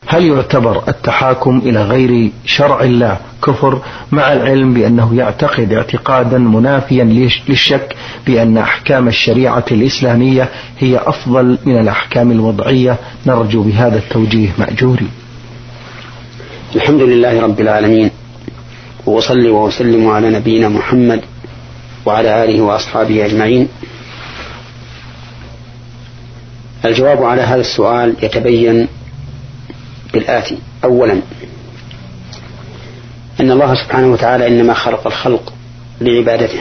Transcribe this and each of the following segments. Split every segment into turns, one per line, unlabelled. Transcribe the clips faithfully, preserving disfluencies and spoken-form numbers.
هل يعتبر التحاكم إلى غير شرع الله كفر، مع العلم بأنه يعتقد اعتقادا منافيا للشك بأن أحكام الشريعة الإسلامية هي أفضل من الأحكام الوضعية؟ نرجو بهذا التوجيه مأجوري.
الحمد لله رب العالمين، وأصلي وأسلم على نبينا محمد وعلى آله وأصحابه أجمعين. الجواب على هذا السؤال يتبين بالآتي: أولا، أن الله سبحانه وتعالى إنما خلق الخلق لعبادته،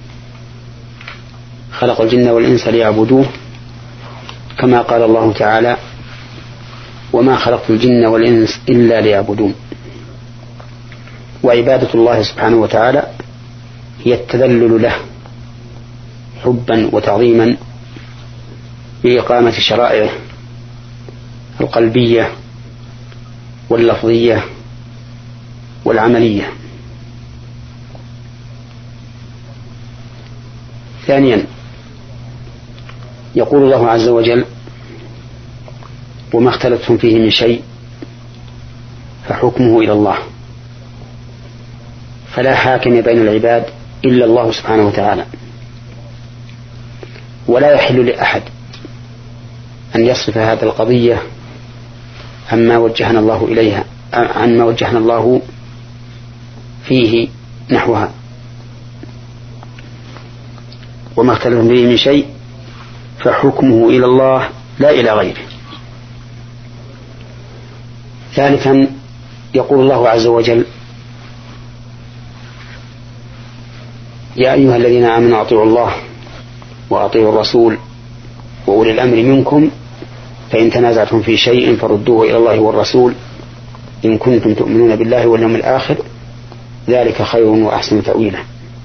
خلق الجن والإنس ليعبدوه، كما قال الله تعالى: وما خلقت الجن والإنس إلا ليعبدون. وعبادة الله سبحانه وتعالى هي التذلل له حبا وتعظيما بإقامة شرائعه القلبية واللفظية والعملية. ثانيا، يقول الله عز وجل: وما اختلفتم فيه من شيء فحكمه إلى الله. فلا حاكم بين العباد إلا الله سبحانه وتعالى، ولا يحل لأحد أن يصرف هذه القضية عما وجهنا الله إليها عما وجهنا الله فيه نحوها. وما اختلفتم فيه من شيء فحكمه إلى الله لا إلى غيره. ثالثا، يقول الله عز وجل: يا أيها الذين آمنوا أطيعوا الله وأطيعوا الرسول وأولي الأمر منكم فإن تنازعتم في شيء فردوه إلى الله والرسول إن كنتم تؤمنون بالله واليوم الآخر ذلك خير وأحسن تأويلا.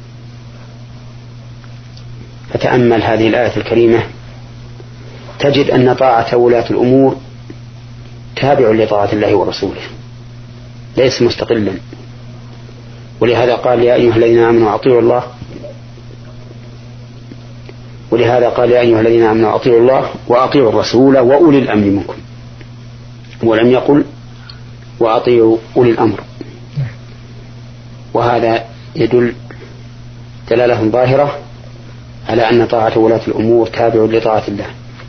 فتأمل هذه الآية الكريمة تجد أن طاعة ولاة الأمور تابع لطاعة الله ورسوله، ليس مستقلا. ولهذا قال: يا أيها الذين آمنوا أطيعوا الله ولهذا قال يا أيها الذين آمنوا أطيعوا الله وأطيعوا الرسول وأولي الأمر منكم، ولم يقل وأطيعوا أولي الأمر. وهذا يدل دلالة ظاهرة على أن طاعة ولاة الأمور تابع لطاعة الله،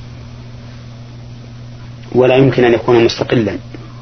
ولا يمكن أن يكون مستقلا.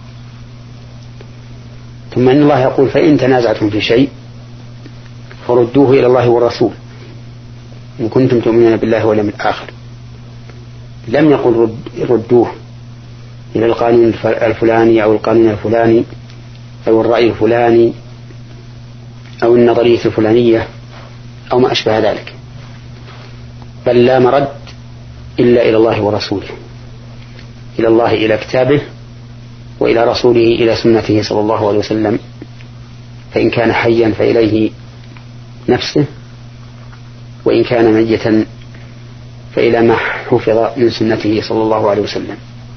ثم أن الله يقول: فإن تنازعتم في شيء فردوه إلى الله والرسول إن كنتم تؤمنون بالله واليوم الآخر. لم يقل رد ردوه إلى القانون الفلاني أو القانون الفلاني أو الرأي الفلاني أو النظرية الفلانية أو ما أشبه ذلك، بل لا مرد إلا إلى الله ورسوله، إلى الله إلى كتابه، وإلى رسوله إلى سنته صلى الله عليه وسلم، فإن كان حيا فإليه نفسه، وإن كان ميتا فإلى ما حفظ من سنته صلى الله عليه وسلم.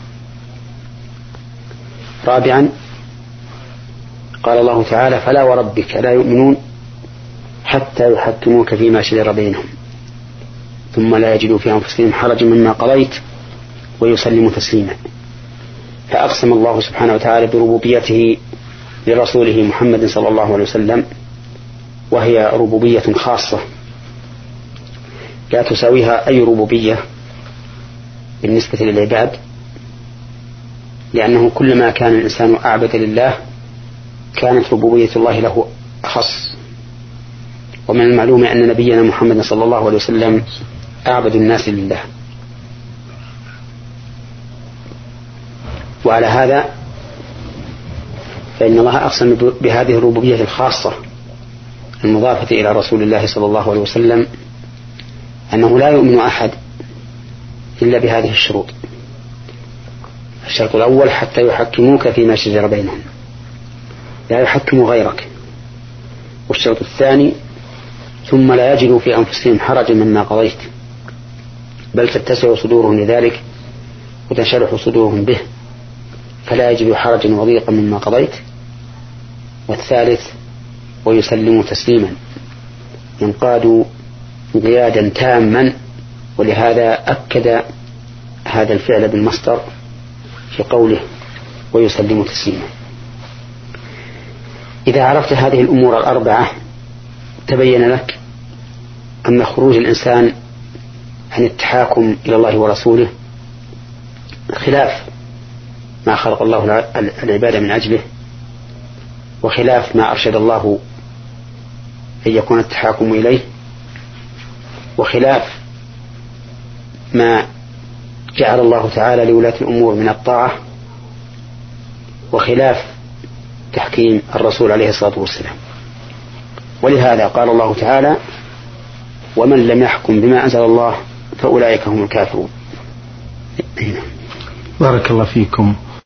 رابعا، قال الله تعالى: فلا وربك لا يؤمنون حتى يحكموك فيما شجر بينهم ثم لا يجدوا في أنفسهم حرجا مما قضيت ويسلموا تسليما. فأقسم الله سبحانه وتعالى بربوبيته لرسوله محمد صلى الله عليه وسلم، وهي ربوبية خاصة لا تساويها أي ربوبية بالنسبة للعباد، لأنه كلما كان الإنسان أعبد لله كانت ربوبية الله له أخص. ومن المعلوم أن نبينا محمد صلى الله عليه وسلم أعبد الناس لله. وعلى هذا فإن الله أقسم بهذه الربوبية الخاصة المضافة إلى رسول الله صلى الله عليه وسلم أنه لا يؤمن أحد إلا بهذه الشروط. الشرط الأول: حتى يحكموك فيما شجر بينهم، لا يحكموا غيرك. والشرط الثاني: ثم لا يجدوا في أنفسهم حرجا مما قضيت، بل تتسع صدورهم لذلك وتنشرح صدورهم به، فلا يجدوا حرجا وضيقا مما قضيت. والثالث: ويسلموا تسليما، ينقادوا انقيادا تاما. ولهذا أكد هذا الفعل بالمصدر في قوله: ويسلم تسليما. إذا عرفت هذه الأمور الأربعة تبين لك أن خروج الإنسان عن التحاكم إلى الله ورسوله خلاف ما خلق الله العباد من أجله، وخلاف ما أرشد الله أن يكون التحاكم إليه، وخلاف ما جعل الله تعالى لولاة الأمور من الطاعة، وخلاف تحكيم الرسول عليه الصلاة والسلام. ولهذا قال الله تعالى: ومن لم يحكم بما أنزل الله فأولئك هم الكافرون.
بارك الله فيكم.